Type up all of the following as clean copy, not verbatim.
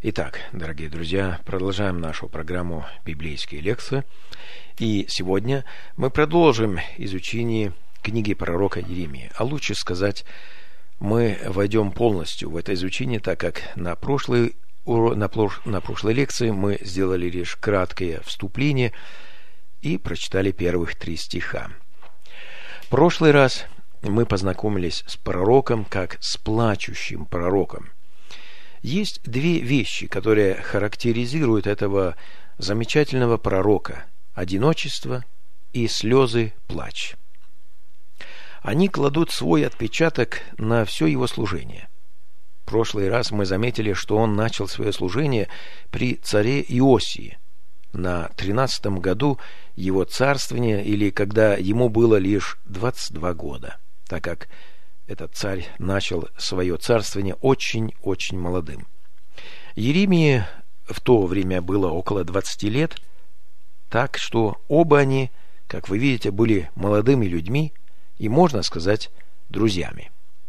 Итак, дорогие друзья, продолжаем нашу программу «Библейские лекции». И сегодня мы продолжим изучение книги пророка Иеремии. А лучше сказать, мы войдем полностью в это изучение, так как на прошлой лекции мы сделали лишь краткое вступление и прочитали первых 3 стиха. В прошлый раз мы познакомились с пророком как с плачущим пророком. Есть 2 вещи, которые характеризуют этого замечательного пророка: одиночество и слезы, плач. Они кладут свой отпечаток на все его служение. В прошлый раз мы заметили, что он начал свое служение при царе Иосии на 13-м году его царствования, или когда ему было лишь 22 года, так как этот царь начал свое царствование очень-очень молодым. Иеремии в то время было около 20 лет, так что оба они, как вы видите, были молодыми людьми и, можно сказать, друзьями.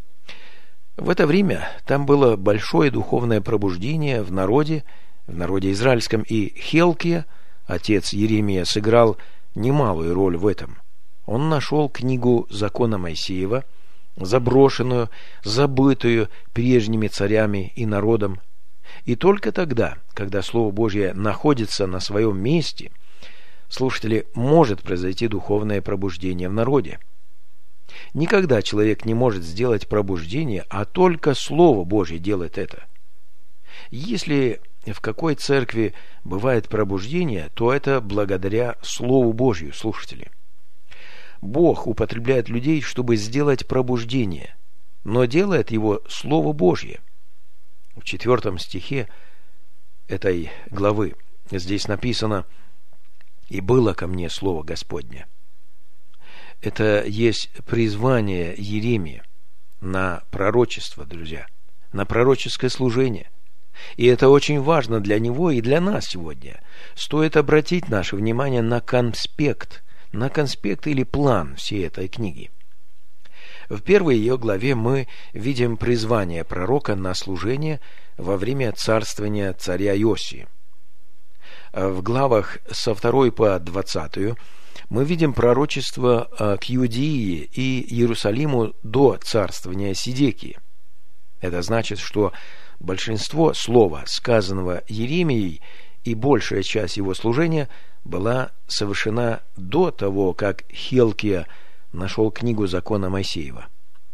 В это время там было большое духовное пробуждение в народе израильском, и Хилкия, отец Иеремия, сыграл немалую роль в этом. Он нашел книгу закона Моисеева, заброшенную, забытую прежними царями и народом. И только тогда, когда Слово Божье находится на своем месте, слушатели, может произойти духовное пробуждение в народе. Никогда человек не может сделать пробуждение, а только Слово Божье делает это. Если в какой церкви бывает пробуждение, то это благодаря Слову Божью, слушатели. Бог употребляет людей, чтобы сделать пробуждение, но делает его Слово Божье. В 4 стихе этой главы здесь написано: «И было ко мне Слово Господне». Это есть призвание Иеремии на пророчество, друзья, на пророческое служение. И это очень важно для него и для нас сегодня. Стоит обратить наше внимание на конспект или план всей этой книги. В первой ее главе мы видим призвание пророка на служение во время царствования царя Иосии. В главах со 2 по 20 мы видим пророчество к Иудее и Иерусалиму до царствования Седекии. Это значит, что большинство слова, сказанного Иеремией, и большая часть его служения была совершена до того, как Хилкия нашел книгу закона Моисеева.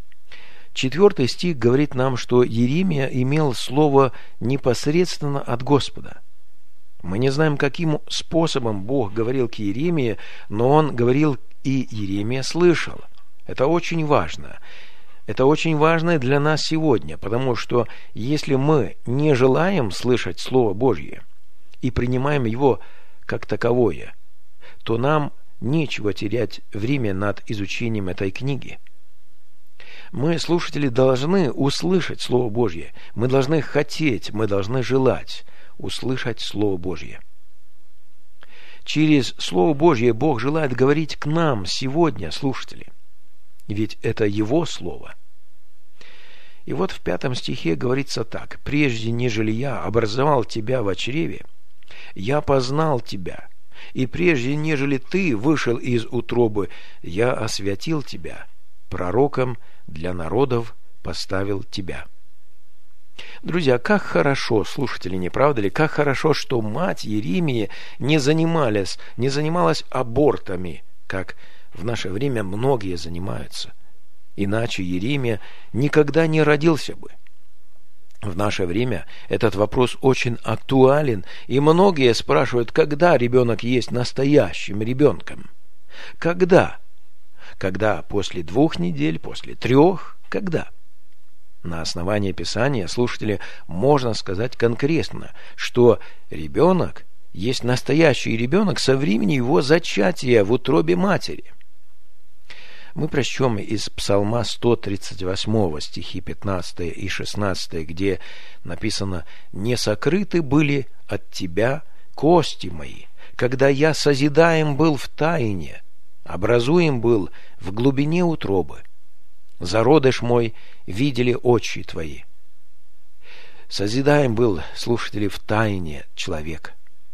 4 стих говорит нам, что Иеремия имел слово непосредственно от Господа. Мы не знаем, каким способом Бог говорил к Иеремии, но Он говорил, и Иеремия слышал. Это очень важно. Это очень важно для нас сегодня, потому что если мы не желаем слышать Слово Божье и принимаем его как таковое, то нам нечего терять время над изучением этой книги. Мы, слушатели, должны услышать Слово Божье. Мы должны хотеть, мы должны желать услышать Слово Божье. Через Слово Божье Бог желает говорить к нам сегодня, слушатели. Ведь это Его Слово. И вот в 5 стихе говорится так: «Прежде, нежели я образовал тебя в чреве, я познал тебя, и прежде, нежели ты вышел из утробы, я освятил тебя, пророком для народов поставил тебя». Друзья, как хорошо, слушатели, не правда ли, как хорошо, что мать Иеремии не занималась абортами, как в наше время многие занимаются. Иначе Иеремия никогда не родился бы. В наше время этот вопрос очень актуален, и многие спрашивают, когда ребенок есть настоящим ребенком. Когда? Когда после 2 недель, после 3? Когда? На основании Писания, слушатели, можно сказать конкретно, что ребенок есть настоящий ребенок со времени его зачатия в утробе матери. Мы прочтем из Псалма 138 стихи 15 и 16, где написано: «Не сокрыты были от тебя кости мои, когда я созидаем был в тайне, образуем был в глубине утробы. Зародыш мой видели очи твои». Созидаем был, слушатели, в тайне человек.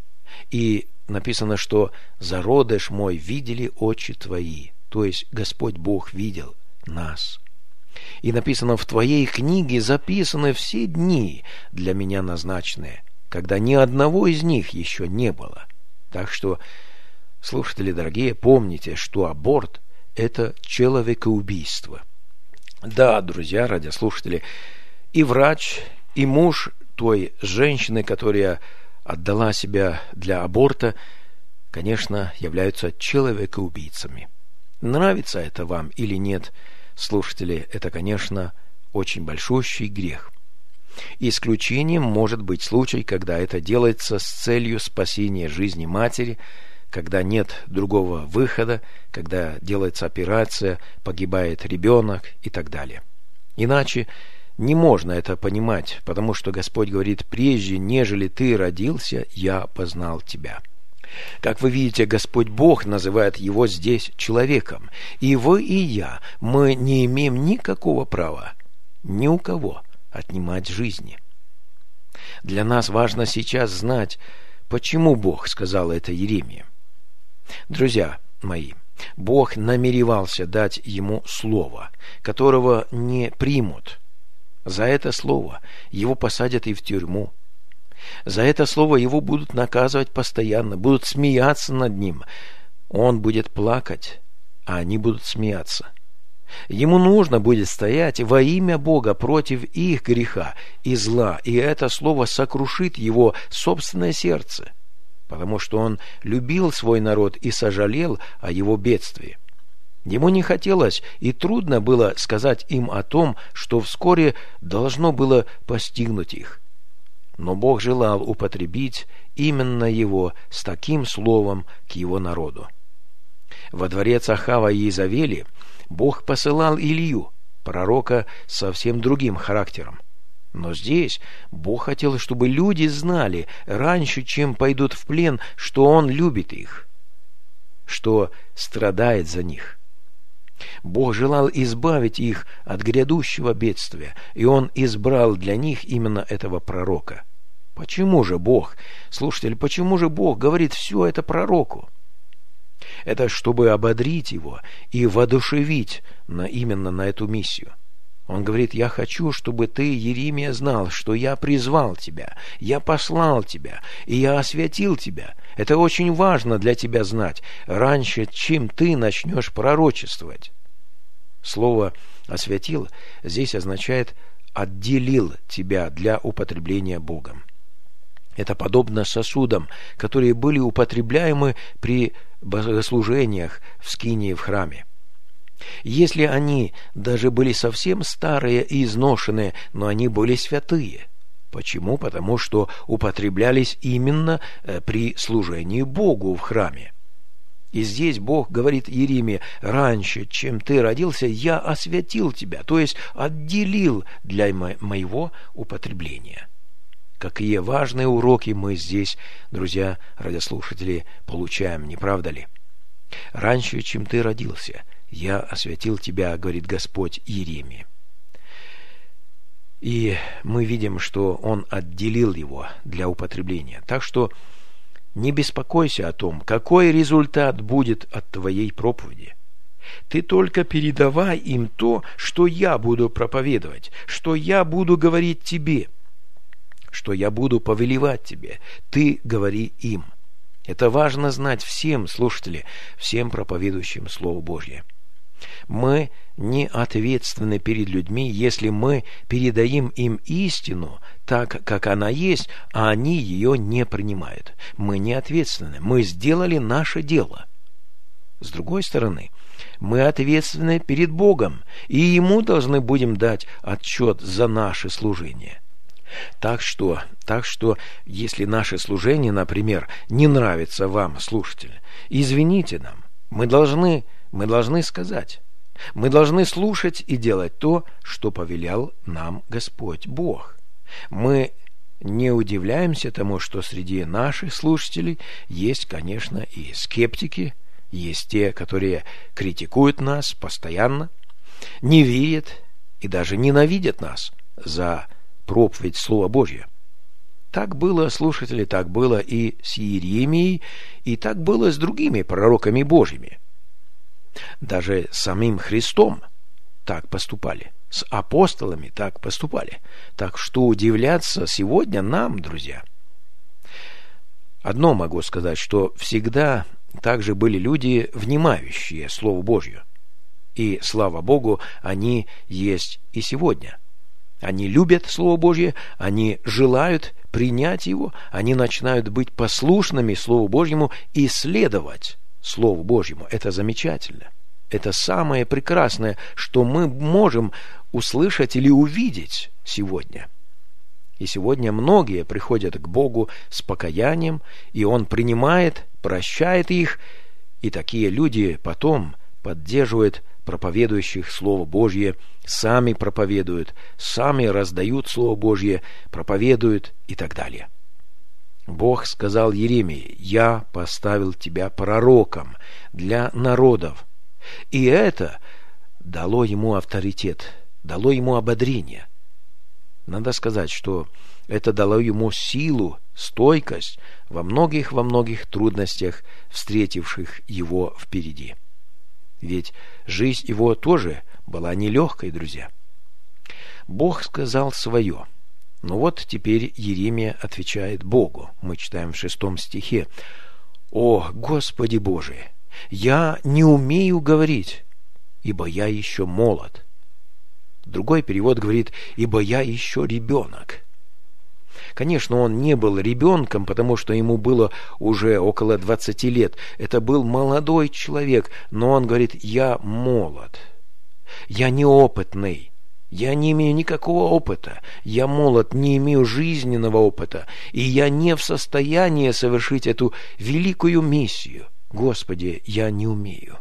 И написано, что «зародыш мой видели очи твои», то есть Господь Бог видел нас. И написано, в твоей книге записаны все дни для меня назначенные, когда ни одного из них еще не было. Так что, слушатели дорогие, помните, что аборт – это человекоубийство. Да, друзья, радиослушатели, и врач, и муж той женщины, которая отдала себя для аборта, конечно, являются человекоубийцами. Нравится это вам или нет, слушатели, это, конечно, очень большущий грех. Исключением может быть случай, когда это делается с целью спасения жизни матери, когда нет другого выхода, когда делается операция, погибает ребенок и так далее. Иначе не можно это понимать, потому что Господь говорит: «Прежде, нежели ты родился, я познал тебя». Как вы видите, Господь Бог называет его здесь человеком. И вы, и я, мы не имеем никакого права ни у кого отнимать жизни. Для нас важно сейчас знать, почему Бог сказал это Иеремии. Друзья мои, Бог намеревался дать ему слово, которого не примут. За это слово его посадят и в тюрьму. За это слово его будут наказывать постоянно, будут смеяться над ним. Он будет плакать, а они будут смеяться. Ему нужно будет стоять во имя Бога против их греха и зла, и это слово сокрушит его собственное сердце, потому что он любил свой народ и сожалел о его бедствии. Ему не хотелось и трудно было сказать им о том, что вскоре должно было постигнуть их. Но Бог желал употребить именно его с таким словом к его народу. Во дворец Ахава и Иезавели Бог посылал Илью, пророка с совсем другим характером. Но здесь Бог хотел, чтобы люди знали раньше, чем пойдут в плен, что Он любит их, что страдает за них. Бог желал избавить их от грядущего бедствия, и Он избрал для них именно этого пророка. Почему же Бог, слушатель, почему же Бог говорит все это пророку? Это чтобы ободрить его и воодушевить именно на эту миссию. Он говорит: «Я хочу, чтобы ты, Иеремия, знал, что я призвал тебя, я послал тебя, и я освятил тебя. Это очень важно для тебя знать, раньше, чем ты начнешь пророчествовать». Слово «освятил» здесь означает «отделил тебя для употребления Богом». Это подобно сосудам, которые были употребляемы при богослужениях в скинии в храме. Если они даже были совсем старые и изношенные, но они были святые. Почему? Потому что употреблялись именно при служении Богу в храме. И здесь Бог говорит Иеремии: «Раньше, чем ты родился, я освятил тебя», то есть отделил для моего употребления. Какие важные уроки мы здесь, друзья, радиослушатели, получаем, не правда ли? «Раньше, чем ты родился, я освятил тебя», говорит Господь Иеремии. И мы видим, что Он отделил его для употребления. Так что не беспокойся о том, какой результат будет от твоей проповеди. Ты только передавай им то, что я буду проповедовать, что я буду говорить тебе, что я буду повелевать тебе. Ты говори им. Это важно знать всем, слушатели, всем проповедующим Слово Божье. Мы не ответственны перед людьми, если мы передаем им истину так, как она есть, а они ее не принимают. Мы не ответственны. Мы сделали наше дело. С другой стороны, мы ответственны перед Богом, и Ему должны будем дать отчет за наше служение. Так что, если наше служение, например, не нравится вам, слушатель, извините нам. Мы должны сказать. Мы должны слушать и делать то, что повелел нам Господь Бог. Мы не удивляемся тому, что среди наших слушателей есть, конечно, и скептики, есть те, которые критикуют нас постоянно, не верят и даже ненавидят нас за проповедь Слова Божьего. Так было, слушатели, так было и с Иеремией, и так было с другими пророками Божьими. Даже с самим Христом так поступали, с апостолами так поступали. Так что удивляться сегодня нам, друзья. Одно могу сказать, что всегда также были люди, внимающие Слову Божью. И, слава Богу, они есть и сегодня. Они любят Слово Божье, они желают принять его, они начинают быть послушными Слову Божьему и следовать Слову Божьему. Это замечательно. Это самое прекрасное, что мы можем услышать или увидеть сегодня. И сегодня многие приходят к Богу с покаянием, и Он принимает, прощает их, и такие люди потом поддерживают проповедующих Слово Божье, сами проповедуют, сами раздают Слово Божье, проповедуют и так далее. Бог сказал Иеремии: «Я поставил тебя пророком для народов». И это дало ему авторитет, дало ему ободрение. Надо сказать, что это дало ему силу, стойкость во многих трудностях, встретивших его впереди. Ведь жизнь его тоже была нелегкой, друзья. Бог сказал свое. Но вот теперь Иеремия отвечает Богу. Мы читаем в 6 стихе: «О, Господи Боже, я не умею говорить, ибо я еще молод». Другой перевод говорит: «Ибо я еще ребенок». Конечно, он не был ребенком, потому что ему было уже около 20 лет. Это был молодой человек, но он говорит: «Я молод, я неопытный, я не имею никакого опыта, я молод, не имею жизненного опыта, и я не в состоянии совершить эту великую миссию. Господи, я не умею».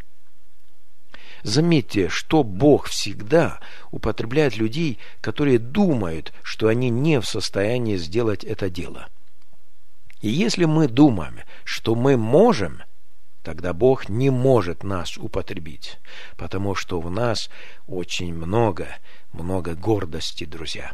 Заметьте, что Бог всегда употребляет людей, которые думают, что они не в состоянии сделать это дело. И если мы думаем, что мы можем, тогда Бог не может нас употребить, потому что в нас очень много гордости, друзья.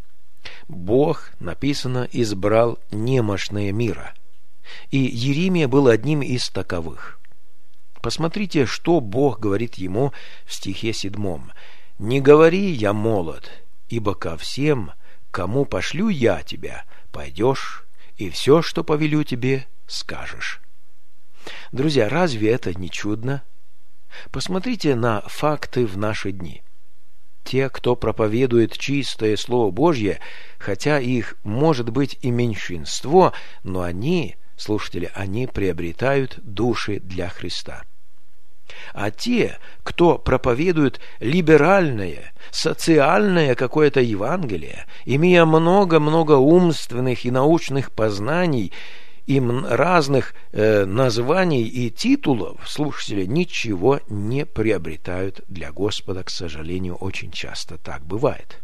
Бог, написано, избрал немощные мира, и Иеремия был одним из таковых. Посмотрите, что Бог говорит ему в стихе 7. «Не говори, я молод, ибо ко всем, кому пошлю я тебя, пойдешь, и все, что повелю тебе, скажешь». Друзья, разве это не чудно? Посмотрите на факты в наши дни. Те, кто проповедует чистое Слово Божье, хотя их может быть и меньшинство, но они, слушатели, они приобретают души для Христа. А те, кто проповедует либеральное, социальное какое-то Евангелие, имея много умственных и научных познаний, и разных названий и титулов, слушатели, ничего не приобретают для Господа, к сожалению, очень часто так бывает.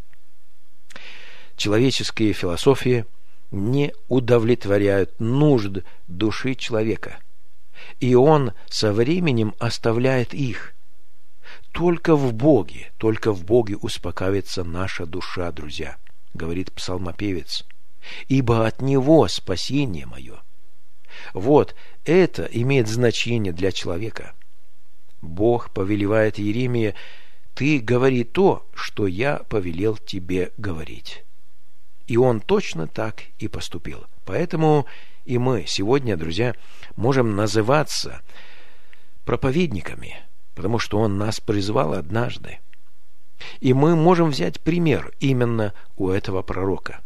Человеческие философии не удовлетворяют нужд души человека, и он со временем оставляет их. Только в Боге успокаивается наша душа, друзья, говорит псалмопевец, ибо от Него спасение мое. Вот это имеет значение для человека. Бог повелевает Иеремии: «Ты говори то, что я повелел тебе говорить». И он точно так и поступил. Поэтому и мы сегодня, друзья, можем называться проповедниками, потому что Он нас призвал однажды. И мы можем взять пример именно у этого пророка.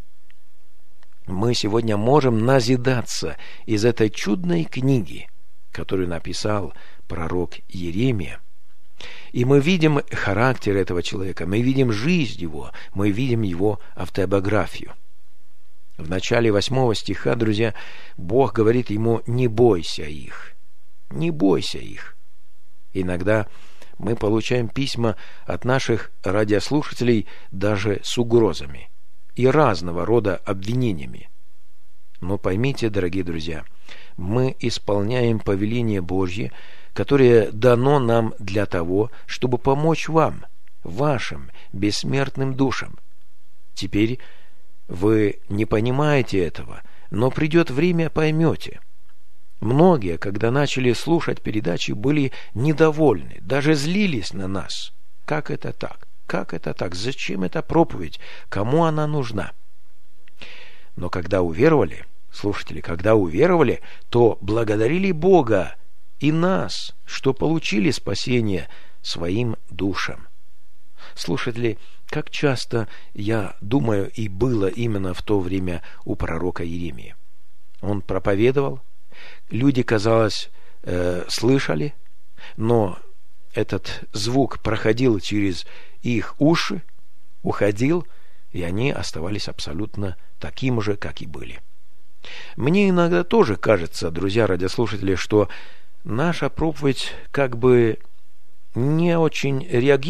Мы сегодня можем назидаться из этой чудной книги, которую написал пророк Иеремия. И мы видим характер этого человека, мы видим жизнь его, мы видим его автобиографию. В начале 8 стиха, друзья, Бог говорит ему: «Не бойся их, не бойся их». Иногда мы получаем письма от наших радиослушателей даже с угрозами и разного рода обвинениями. Но поймите, дорогие друзья, мы исполняем повеление Божье, которое дано нам для того, чтобы помочь вам, вашим бессмертным душам. Теперь Вы не понимаете этого, но придет время, поймете. Многие, когда начали слушать передачи, были недовольны, даже злились на нас. Как это так? Как это так? Зачем эта проповедь? Кому она нужна? Но когда уверовали, слушатели, когда уверовали, то благодарили Бога и нас, что получили спасение своим душам. Слушатели, как часто я думаю, и было именно в то время у пророка Иеремии. Он проповедовал, люди, казалось, слышали, но этот звук проходил через их уши, уходил, и они оставались абсолютно таким же, как и были. Мне иногда тоже кажется, друзья радиослушатели, что наша проповедь как бы не очень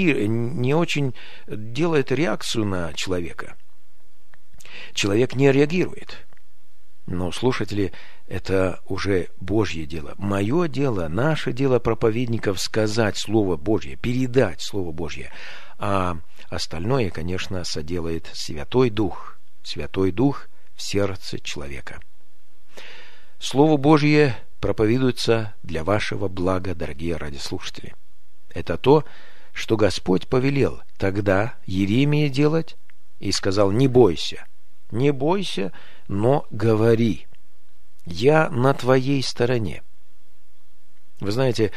делает реакцию на человека. Человек не реагирует. Но, слушатели, это уже Божье дело. Мое дело, наше дело проповедников сказать Слово Божье, передать Слово Божье. А остальное, конечно, соделает Святой Дух. Святой Дух в сердце человека. Слово Божье проповедуется для вашего блага, дорогие радиослушатели. Это то, что Господь повелел тогда Иеремии делать, и сказал: не бойся, но говори, я на твоей стороне. Вы знаете,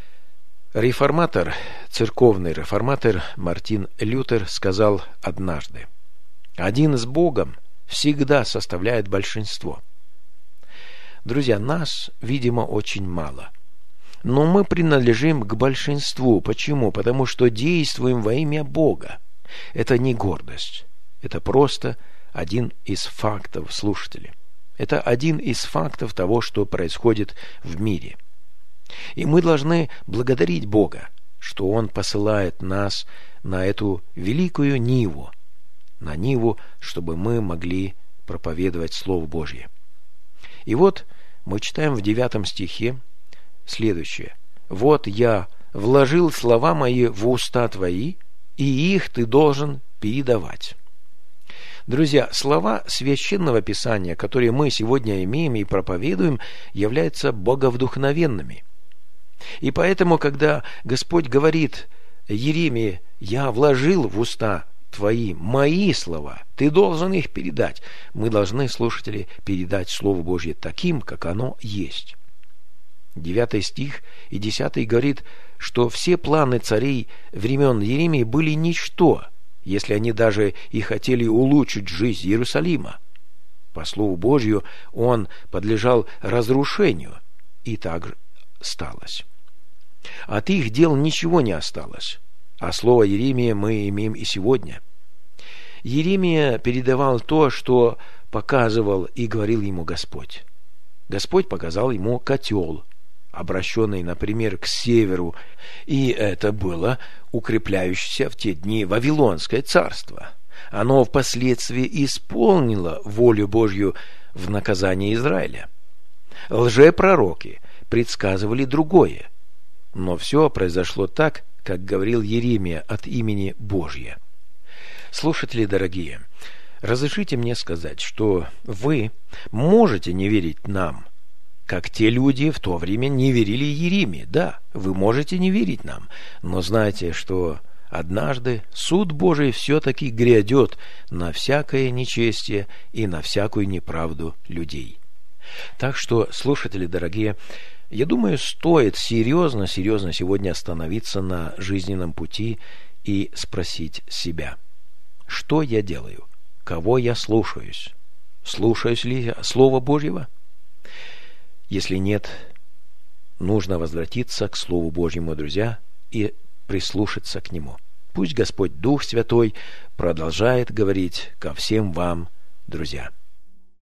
церковный реформатор Мартин Лютер сказал однажды: один с Богом всегда составляет большинство. Друзья, нас, видимо, очень мало. Но мы принадлежим к большинству. Почему? Потому что действуем во имя Бога. Это не гордость. Это просто один из фактов, слушатели. Это один из фактов того, что происходит в мире. И мы должны благодарить Бога, что Он посылает нас на эту великую ниву, на ниву, чтобы мы могли проповедовать Слово Божье. И вот мы читаем в 9 стихе следующее: «Вот я вложил слова мои в уста твои, и их ты должен передавать». Друзья, слова Священного Писания, которые мы сегодня имеем и проповедуем, являются боговдухновенными. И поэтому, когда Господь говорит Иеремии: «Я вложил в уста твои мои слова, ты должен их передать», мы должны, слушатели, передать Слово Божье таким, как оно есть. 9 стих и 10 говорит, что все планы царей времен Иеремии были ничто, если они даже и хотели улучшить жизнь Иерусалима. По Слову Божью он подлежал разрушению, и так сталось. От их дел ничего не осталось, а слово Иеремии мы имеем и сегодня. Иеремия передавал то, что показывал и говорил ему Господь. Господь показал ему котел, обращенный, например, к северу, и это было укрепляющееся в те дни Вавилонское царство. Оно впоследствии исполнило волю Божью в наказании Израиля. Лжепророки предсказывали другое, но все произошло так, как говорил Иеремия от имени Божье. Слушатели дорогие, разрешите мне сказать, что вы можете не верить нам, как те люди в то время не верили Иеремии. Да, вы можете не верить нам, но знайте, что однажды суд Божий все-таки грядет на всякое нечестие и на всякую неправду людей. Так что, слушатели дорогие, я думаю, стоит серьезно сегодня остановиться на жизненном пути и спросить себя: что я делаю? Кого я слушаюсь? Слушаюсь ли я Слова Божьего? Если нет, нужно возвратиться к Слову Божьему, друзья, и прислушаться к Нему. Пусть Господь Дух Святой продолжает говорить ко всем вам, друзья.